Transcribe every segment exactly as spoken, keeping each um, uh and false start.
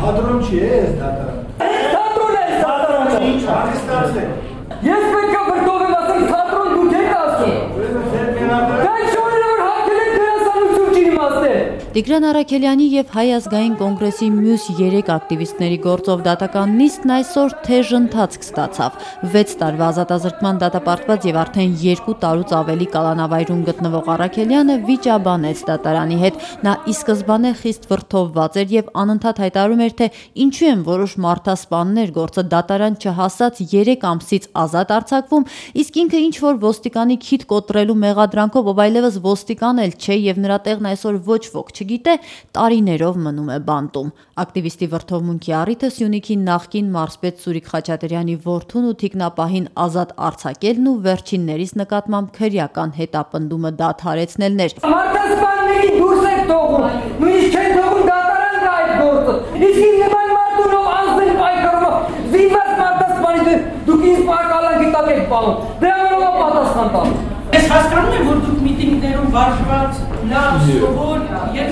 Թատրոն չի է, ես դատարան։ Թատրոն է, դատարանը։ Ինչ է։ Ես պետք է վրդով եմ ասել թատրոն դուք եք ասում։ Դա ինչ-որ որ հատել եք դերասանություն չի իմաստել։ Տիգրան Առաքելյանի և Հայ ազգային կոնգրեսի մյուս երեք ակտիվիստների գործով դատական նիստն այսօր թեժ ընթացք ստացավ։ Վեց տարվա ազատազրկման դատապարտված և արդեն երկու տարուց ավելի կալանավայրում գտնվող Առաքելյանը վիճաբանեց դատարանի հետ։ Նա ի սկզբանե խիստ վրդովված էր և անընդհատ հայտարարում էր, թե ինչու են որոշ մարդասպաններ գործը դատարան չհասած երեք ամսից ազատ արձակվում, իսկ ինքը ինչ-որ ոստիկանի քիթ կոտրելու մեղադրանքով, ով այլևս ոստիկան էլ չէ և նրա տեղն այսօր ոչ ոք չգիտե, տարիներով մնում է բանտում։ Ակտիվիստի վրդովմունքի առիթը Սյունիքի նախկին մարզպետ Սուրիկ Խաչատրյանի որդուն ու թիկնապահին ազատ արձակելն ու վերջիններիս նկատմամբ քրեական հետապնդումը դադարեցնելն էր։ Մարդասպանների դուրս եք թողում, նույնիսկ չեն թողում դատարան գա այդ գործը։ Իսկ ինձ նման մարդունով անձնեն պայքարում, զինված մարդասպանից դուք ինձ պարկալանքի տակ եք պահում, դրա մենով պատասխան տալ։ Ես հասկանում եմ, որ դուք միտինգներում վարժված, լավ, սովոր,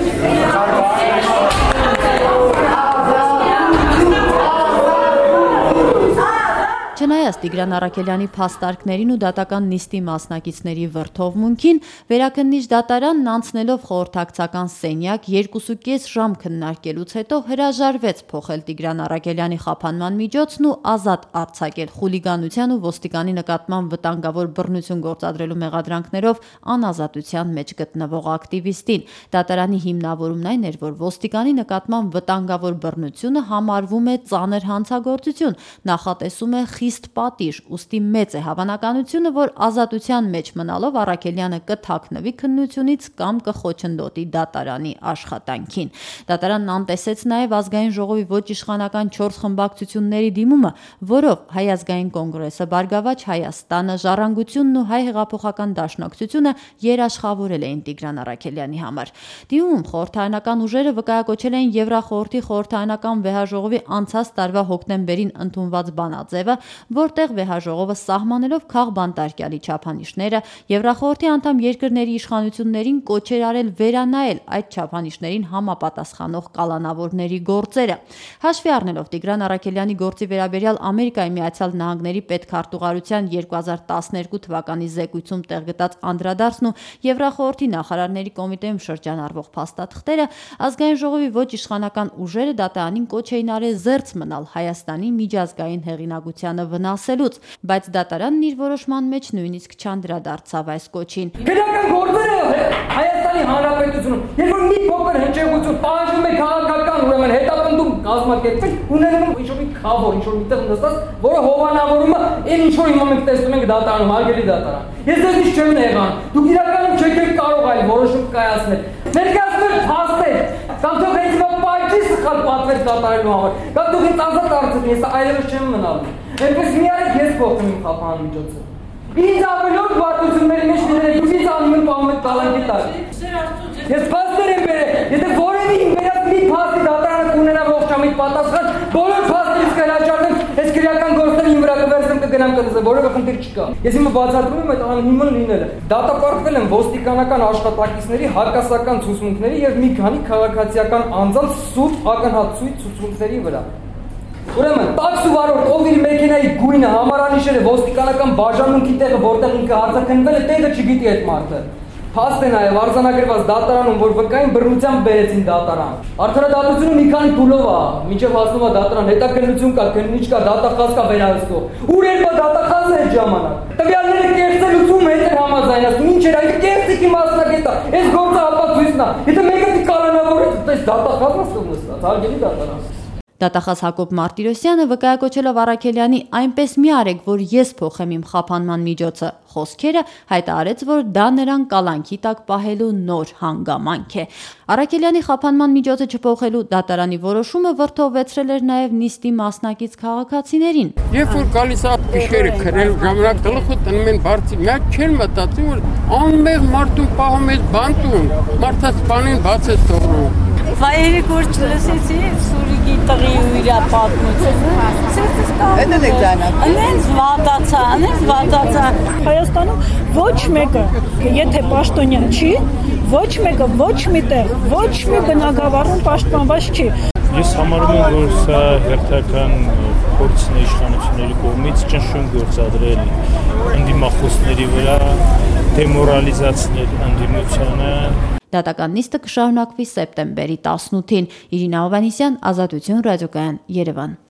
Չնայած Տիգրան Առաքելյանի փաստարկներին ու դատական նիստի մասնակիցների վրդովմունքին, Վերաքննիչ դատարանն անցնելով խորհրդակցական սենյակ երկուսուկես ժամ քննարկելուց հետո հրաժարվեց փոխել Տիգրան Առաքելյանի խափանման միջոցն ու ազատ արձակել խուլիգանության ու ոստիկանի նկատմամբ վտանգավոր բռնություն գործադրելու մեղադրանքներով անազատության մեջ գտնվող ակտիվիստին։ Դատարանի հիմնավորումն այն էր, որ ոստիկանի նկատմամբ վտանգավոր բռնությունը համարվում է ծանր հանցագործություն, նախատեսում է խիստ պատիժ, ուստի մեծ է հավանականությունը, որ ազատության մեջ մնալով Առաքելյանը կթաքնվի քննությունից կամ կխոչընդոտի դատարանի աշխատանքին։ Դատարանն անտեսեց նաև ազգային ժողովի ոչ իշխանական չորս խմբակցությունների դիմումը, որով Հայ ազգային կոնգրեսը, Բարգավաճ Հայաստանը, Ժառանգությունն ու Հայ հեղափոխական դաշնակցությունը երաշխավորել էին Տիգրան Առաքելյանի համար։ Դիմումում խորհրդարանական ուժերը վկայակոչել էին Եվրախորհրդի խորհրդարանական վեհաժողովի անցած տարվա հոկտեմբերին ընդունված բանաձևը, որտեղ վեհաժողովը սահմանելով քաղբանտարկյալի չափանիշները Եվրախորհրդի անդամ երկրների իշխանություններին կոչ էր արել վերանայել այդ չափանիշներին համապատասխանող կալանավորների գործերը։ Հաշվի առնելով Տիգրան Առաքելյանի գործի վերաբերյալ Ամերիկայի Միացյալ Նահանգների պետքարտուղարության երկու հազար տասներկու թվականի զեկույցում տեղ գտած անդրադարձն ու Եվրախորհրդի նախարարների կոմիտեում շրջանառվող փաստաթղթերը, ազգային ժողովի ոչ իշխանական ուժերը դատարանին կոչ էին արել զերծ մնալ Հայաստանի միջազգային հեղինակությանը վնասելուց, բայց դատարանն իր որոշման մեջ նույնիսկ չանդրադարձավ այս կոչին։ Քրեական գործերը Հայաստանի Հանրապետությունում, երբ որ մի փոքր հնչեղություն պահանջում է քաղաքական, ուրեմն հետապնդում կազմակերպել, ունենում են ինչ-որ մի խավոր, ինչ-որ միտեղ նստած, որը հովանավորումը այն ինչ-որ հիմա մենք տեսնում ենք դատարանում, հարգելի դատարան։ Ես ձեզ ինչ չեմ նեղան, դուք իրականում չեք կարող այլ որոշում կայացնել։ Ներկայացնել փաստեր, կամ թող հենց հիմա պայթի սխալ պատվեր կատարելու համար, կամ թող ինձ ազատ արձակեն, ես այլևս չեմ մնալու։ Այնպես մի արեք ես փոխեմ իմ խափան միջոցը։ Ինձ ավելորդ վարդությունների մեջ դրեք, դուք ինձ անում եք պահում եք տալանքի տակ։ Ես փաստեր եմ բերել, եթե որևէ իմ բերած մի փաստի դատարանը կունենա ողջամիտ պատասխան, բոլոր փաստերից կհրաժարվեմ, այս քրեական գործերը իմ վրա կվերցնեմ, կգնամ կնստեմ, որևէ խնդիր չկա։ Ես հիմա բացատրում եմ այդ անհիմն լինելը։ Դատապարտվել են ոստիկանական աշխատակիցների հակասական ցուցմունքների եւ մի քանի քաղաքացիական անձանց սուրբ ակնհայտ ցուցմունքների վրա։ Ուրեմն տաքսու վարորդ, ով իր մեքենայի գույնը համարանիշերը ոստիկանական բաժանմունքի տեղը, որտեղ ինքը արձակնվել է, տեղը չգիտի այդ մարդը։ Փաստ է նաև արձանագրված դատարանում, որ վկային բռնությամբ բերեցին դատարան։ Արդարադատությունը մի քանի փուլով է, մինչև հասնում է դատարան, հետաքննություն կա, քննիչ կա, դատախազ կա վերահսկող։ Ուր էր բա դատախազը այդ ժամանակ։ Տվյալները կեղծելուց հետ էր համաձայնացնում, ինչ էր այդ կեղծիքի մասնագետը, այս գործը ապացույցն է։ Եթե մեկը կալանավորեց, այս դատախազն է ստուգնստած, հարգելի դատարան։ Դատախազ Հակոբ Մարտիրոսյանը վկայակոչելով Առաքելյանի այնպես մի արեք, որ ես փոխեմ իմ խափանման միջոցը խոսքերը, հայտարարեց, որ դա նրան կալանքի տակ պահելու նոր հանգամանք է։ Առաքելյանի խափանման միջոցը չփոխելու դատարանի որոշումը վրդովվեցրել էր նաև նիստի մասնակից քաղաքացիներին։ Երբ որ գալիս է գիշերը քրել ժամանակ գլուխը տնում են բարձի, մեկ չեն մտածում, որ անմեղ մարդուն պահում է բանտում, մարդասպանին բաց է թողնում։ Վայրի գործ լսեցի Սուրիկի տղի ու իր պատմությունը։ Սերտս կա։ Այդ էլ եք ձայնակ։ Անենց վատացա, անենց վատացա։ Հայաստանում ոչ մեկը, եթե պաշտոնյան չի, ոչ մեկը ոչ միտեղ, ոչ մի բնակավարում պաշտպանված չի։ Ես համարում եմ, որ սա հերթական փորձն է իշխանությունների կողմից ճնշում գործադրել ընդդիմախոսների վրա, դեմորալիզացնել ընդդիմությանը։ Դատական նիստը կշարունակվի սեպտեմբերի տասնութին։ Իրինա Հովհաննիսյան, Ազատություն ռադիոկայան, Երևան։